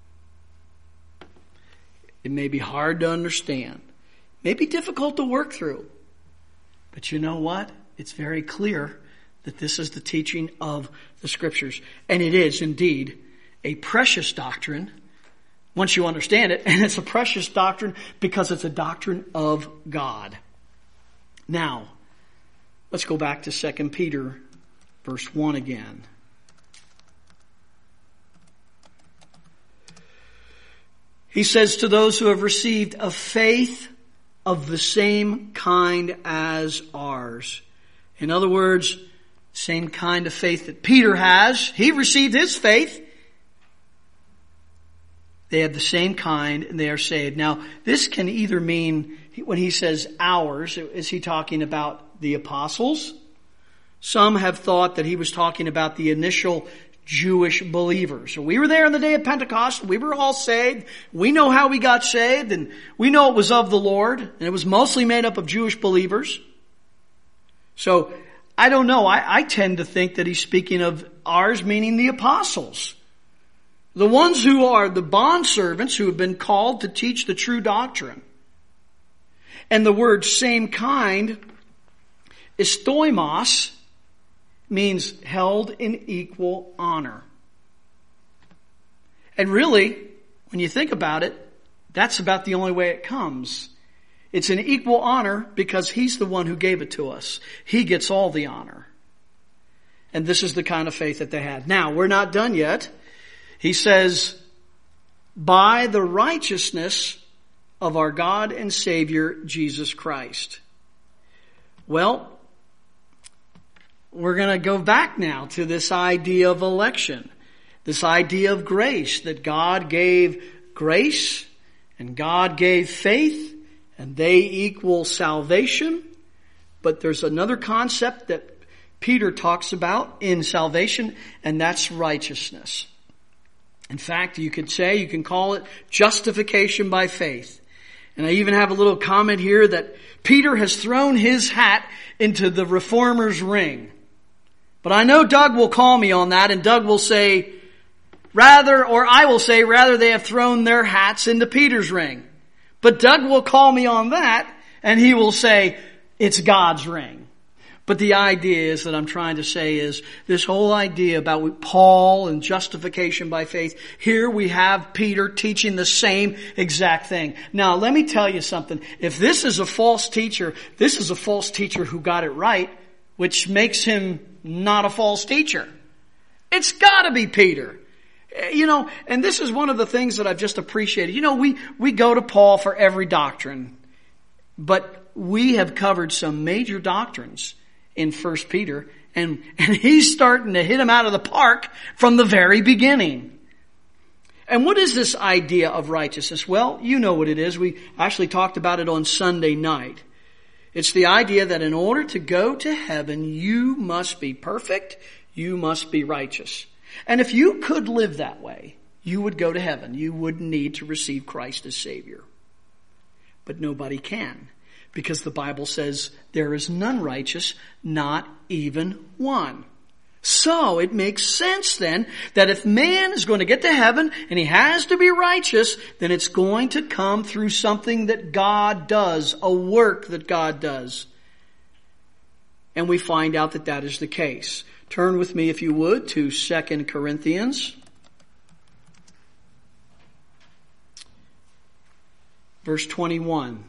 S1: It may be hard to understand. It may be difficult to work through. But you know what? It's very clear that this is the teaching of the Scriptures. And it is indeed a precious doctrine once you understand it. And it's a precious doctrine because it's a doctrine of God. Now, let's go back to 2 Peter verse 1 again. He says, to those who have received a faith of the same kind as ours. In other words, same kind of faith that Peter has. He received his faith. They have the same kind and they are saved. Now, this can either mean, when he says ours, is he talking about the apostles? Some have thought that he was talking about the initial Jewish believers. So we were there on the day of Pentecost. We were all saved. We know how we got saved, and we know it was of the Lord, and it was mostly made up of Jewish believers. So I don't know. I tend to think that he's speaking of ours, meaning the apostles. The ones who are the bondservants who have been called to teach the true doctrine. And the word same kind, istoimos, means held in equal honor. And really, when you think about it, that's about the only way it comes. It's an equal honor because he's the one who gave it to us. He gets all the honor. And this is the kind of faith that they had. Now, we're not done yet. He says, by the righteousness of our God and Savior, Jesus Christ. Well, we're going to go back now to this idea of election. This idea of grace, that God gave grace and God gave faith and they equal salvation. But there's another concept that Peter talks about in salvation, and that's righteousness. In fact, you can call it justification by faith. And I even have a little comment here that Peter has thrown his hat into the reformer's ring. But I know Doug will call me on that, and Doug will say, I will say, rather they have thrown their hats into Peter's ring. But Doug will call me on that, and he will say, it's God's ring. But the idea is that I'm trying to say is this whole idea about Paul and justification by faith. Here we have Peter teaching the same exact thing. Now, let me tell you something. If this is a false teacher, this is a false teacher who got it right, which makes him not a false teacher. It's got to be Peter. And this is one of the things that I've just appreciated. We go to Paul for every doctrine, but we have covered some major doctrines in 1 Peter, and he's starting to hit them out of the park from the very beginning. And what is this idea of righteousness? Well, you know what it is. We actually talked about it on Sunday night. It's the idea that in order to go to heaven, you must be perfect, you must be righteous. And if you could live that way, you would go to heaven. You wouldn't need to receive Christ as Savior. But nobody can, because the Bible says there is none righteous, not even one. So it makes sense then that if man is going to get to heaven and he has to be righteous, then it's going to come through something that God does, a work that God does. And we find out that that is the case. Turn with me, if you would, to 2 Corinthians. Verse 21.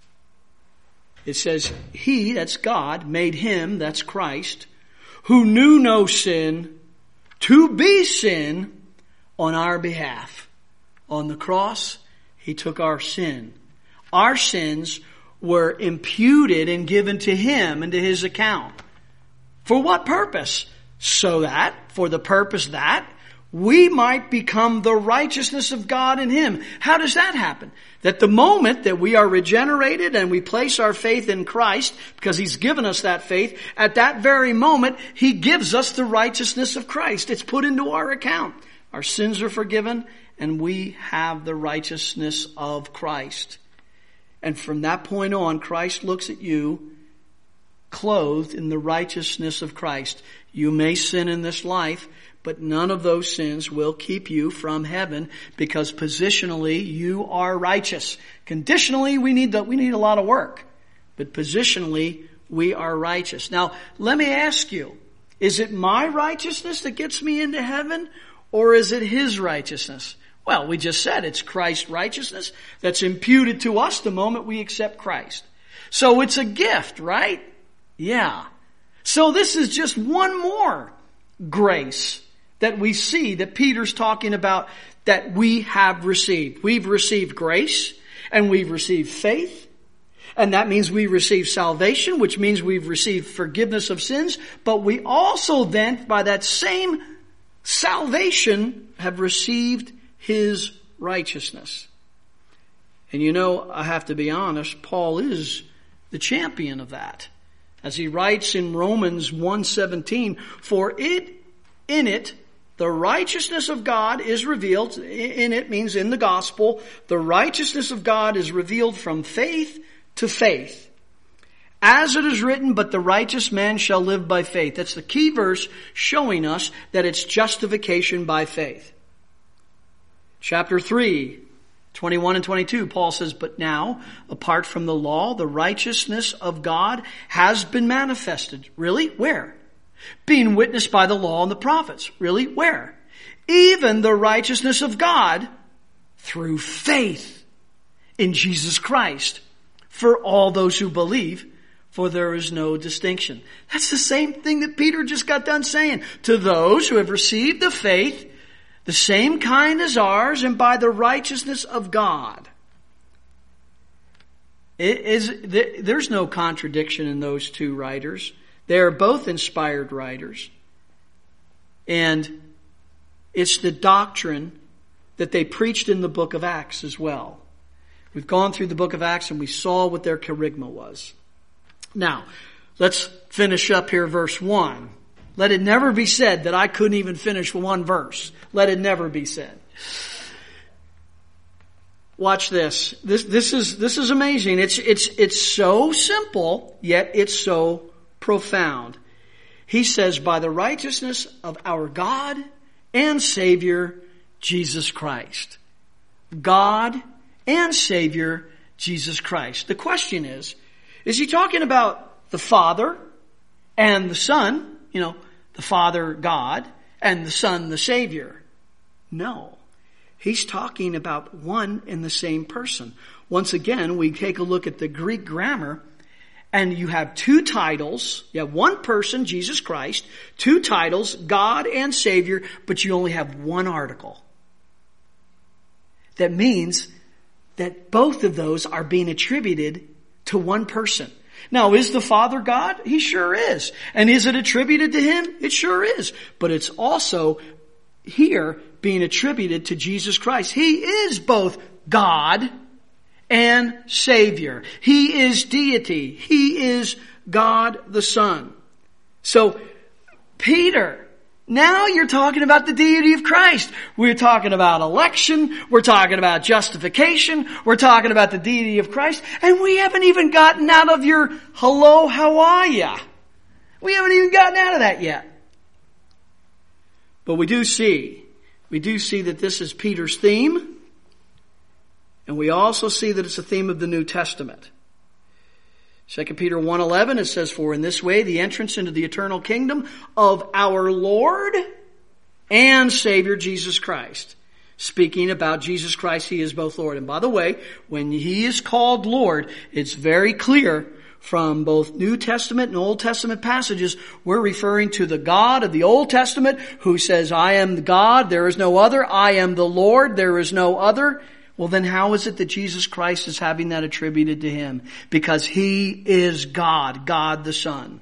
S1: It says, He, that's God, made Him, that's Christ, who knew no sin, to be sin on our behalf. On the cross, He took our sin. Our sins were imputed and given to Him and to His account. For what purpose? So that, for the purpose that, we might become the righteousness of God in Him. How does that happen? That the moment that we are regenerated and we place our faith in Christ, because He's given us that faith, at that very moment, He gives us the righteousness of Christ. It's put into our account. Our sins are forgiven and we have the righteousness of Christ. And from that point on, Christ looks at you clothed in the righteousness of Christ. You may sin in this life, but none of those sins will keep you from heaven, because positionally you are righteous. Conditionally we need a lot of work, but positionally we are righteous. Now let me ask you, is it my righteousness that gets me into heaven, or is it His righteousness? Well, we just said it's Christ's righteousness that's imputed to us the moment we accept Christ. So it's a gift, right? Yeah. So this is just one more grace that we see that Peter's talking about that we have received. We've received grace and we've received faith. And that means we receive salvation, which means we've received forgiveness of sins. But we also then, by that same salvation, have received His righteousness. And you know, I have to be honest, Paul is the champion of that. As he writes in Romans 1:17, for in it, the righteousness of God is revealed. In it means in the gospel. The righteousness of God is revealed from faith to faith. As it is written, but the righteous man shall live by faith. That's the key verse showing us that it's justification by faith. Chapter 3, 21 and 22, Paul says, but now, apart from the law, the righteousness of God has been manifested. Really? Where? Being witnessed by the law and the prophets. Really? Where? Even the righteousness of God through faith in Jesus Christ for all those who believe, for there is no distinction. That's the same thing that Peter just got done saying. To those who have received the faith, the same kind as ours, and by the righteousness of God. There's no contradiction in those two writers. They are both inspired writers. And it's the doctrine that they preached in the book of Acts as well. We've gone through the book of Acts and we saw what their kerygma was. Now, let's finish up here verse 1. Let it never be said that I couldn't even finish one verse. Let it never be said. Watch this. This is amazing. It's so simple, yet it's so profound. He says, by the righteousness of our God and Savior, Jesus Christ. God and Savior, Jesus Christ. The question is he talking about the Father and the Son, the Father, God, and the Son, the Savior? No. He's talking about one and the same person. Once again, we take a look at the Greek grammar, and you have two titles. You have one person, Jesus Christ, two titles, God and Savior, but you only have one article. That means that both of those are being attributed to one person. Now, is the Father God? He sure is. And is it attributed to Him? It sure is. But it's also here being attributed to Jesus Christ. He is both God and Savior. He is deity. He is God the Son. So, Peter, now you're talking about the deity of Christ. We're talking about election. We're talking about justification. We're talking about the deity of Christ. And we haven't even gotten out of your hello, how are ya? We haven't even gotten out of that yet. But we do see that this is Peter's theme. And we also see that it's a theme of the New Testament. 2 Peter 1:11, it says, "For in this way the entrance into the eternal kingdom of our Lord and Savior Jesus Christ." Speaking about Jesus Christ, He is both Lord. And by the way, when He is called Lord, it's very clear from both New Testament and Old Testament passages, we're referring to the God of the Old Testament who says, "I am God, there is no other. I am the Lord, there is no other." Well, then how is it that Jesus Christ is having that attributed to Him? Because He is God, God the Son.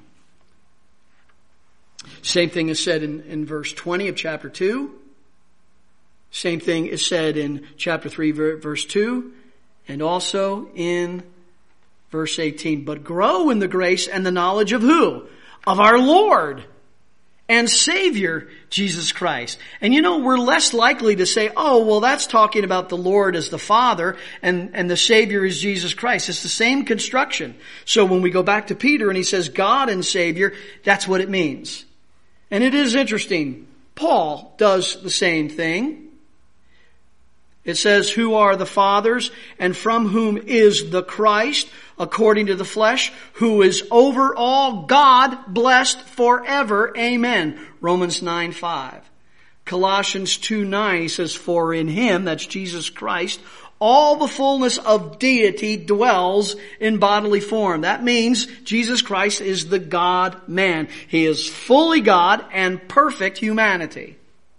S1: Same thing is said in verse 20 of chapter 2. Same thing is said in chapter 3, verse 2. And also in verse 18. "But grow in the grace and the knowledge of who? Of our Lord and Savior, Jesus Christ." And you know, we're less likely to say, "Oh, well, that's talking about the Lord as the Father and the Savior is Jesus Christ." It's the same construction. So when we go back to Peter and he says God and Savior, that's what it means. And it is interesting. Paul does the same thing. It says, "Who are the fathers and from whom is the Christ, according to the flesh, who is over all, God blessed forever. Amen." Romans 9:5. Colossians 2:9, he says, "For in Him," that's Jesus Christ, "all the fullness of deity dwells in bodily form." That means Jesus Christ is the God-man. He is fully God and perfect humanity.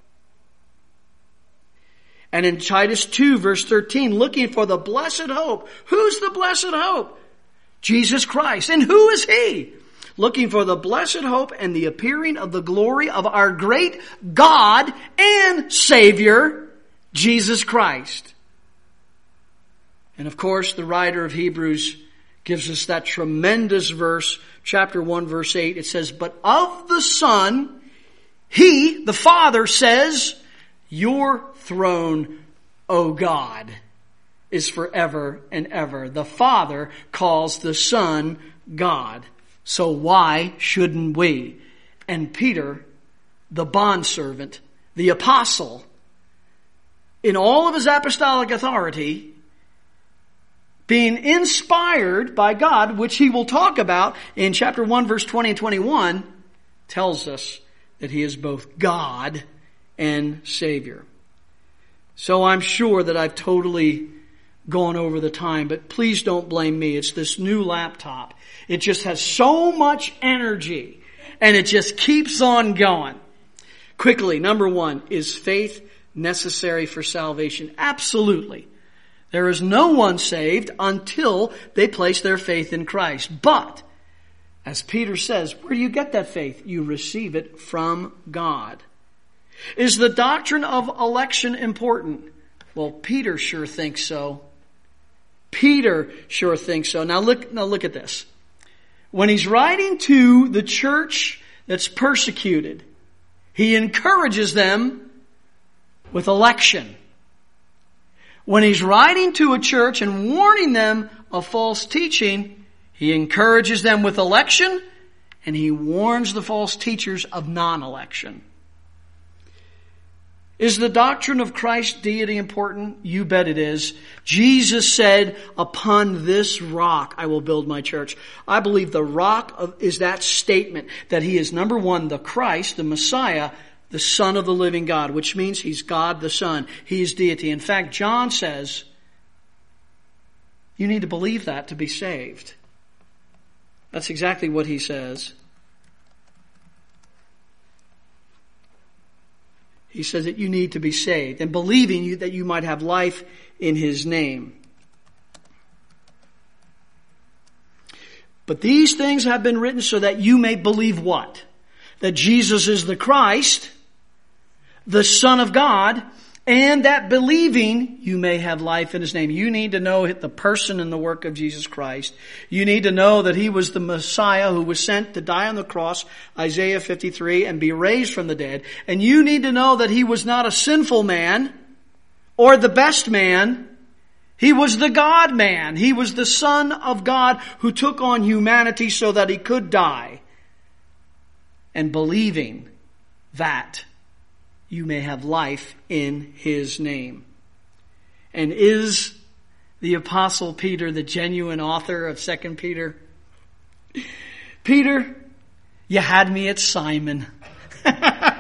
S1: And in Titus 2, verse 13, "Looking for the blessed hope." Who's the blessed hope? Jesus Christ. And who is He? "Looking for the blessed hope and the appearing of the glory of our great God and Savior, Jesus Christ." And of course, the writer of Hebrews gives us that tremendous verse, chapter 1, verse 8. It says, "But of the Son, He," the Father, says, "Your throne, O God, is forever and ever." The Father calls the Son God. So why shouldn't we? And Peter, the bondservant, the apostle, in all of his apostolic authority, being inspired by God, which he will talk about in chapter 1, verse 20 and 21, tells us that He is both God and Savior. So I'm sure that I've totally gone over the time, but please don't blame me. It's this new laptop. It just has so much energy and it just keeps on going. Quickly, number one, is faith necessary for salvation? Absolutely. There is no one saved until they place their faith in Christ. But, as Peter says, where do you get that faith? You receive it from God. Is the doctrine of election important? Well, Peter sure thinks so. Peter sure thinks so. Now look at this. When he's writing to the church that's persecuted, he encourages them with election. When he's writing to a church and warning them of false teaching, he encourages them with election and he warns the false teachers of non-election. Is the doctrine of Christ's deity important? You bet it is. Jesus said, "Upon this rock I will build my church." I believe the rock is that statement that He is, number one, the Christ, the Messiah, the Son of the living God, which means He's God the Son. He is deity. In fact, John says, you need to believe that to be saved. That's exactly what he says. He says that you need to be saved and believing you that you might have life in His name. But these things have been written so that you may believe what? That Jesus is the Christ, the Son of God, And that believing you may have life in His name. You need to know the person and the work of Jesus Christ. You need to know that He was the Messiah who was sent to die on the cross, Isaiah 53, and be raised from the dead. And you need to know that He was not a sinful man or the best man. He was the God man. He was the Son of God who took on humanity so that He could die. And believing that you may have life in His name. And is the Apostle Peter the genuine author of 2 Peter? Peter, you had me at Simon.